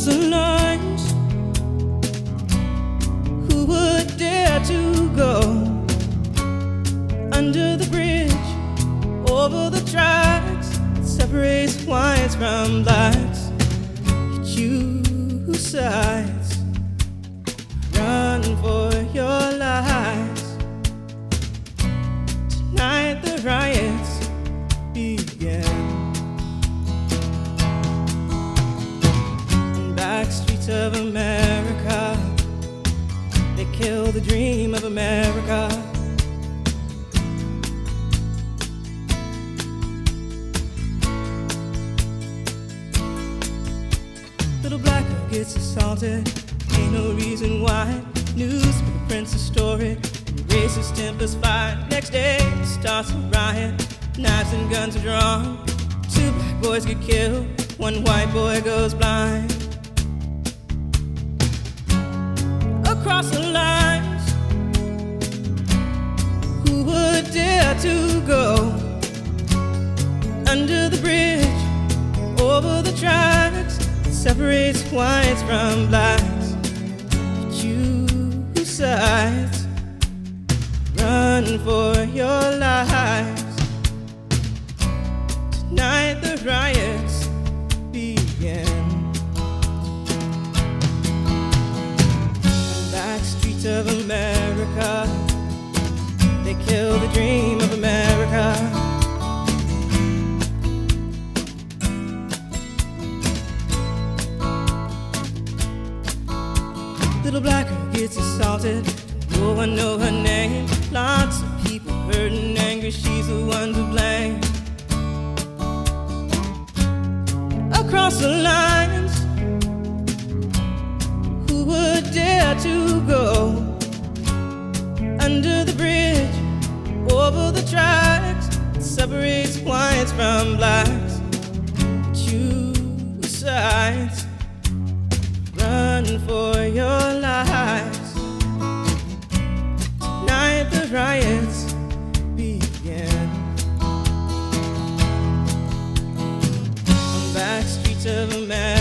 Across the lines, who would dare to go under the bridge, over the tracks that separates whites from blacks? You choose sides, run for your lives. Tonight the riots begin. Streets of America, they kill the dream of America. Little black girl gets assaulted, ain't no reason why. Newspaper prints a story, racist tempers fight. Next day it starts a riot, knives and guns are drawn. 2 black boys get killed, 1 white boy goes blind. Across the lines, who would dare to go under the bridge, over the tracks that separates whites from blacks? Choose sides, run for your lives. Tonight the riots begin. Of America, they kill the dream of America. Little black girl gets assaulted, no one know her name. Lots of people hurt and angry, she's the one to blame. Across the lines, who would dare to go under the bridge, over the tracks that separates whites from blacks? Choose sides, run for your lives. Tonight the riots begin. On back streets of America,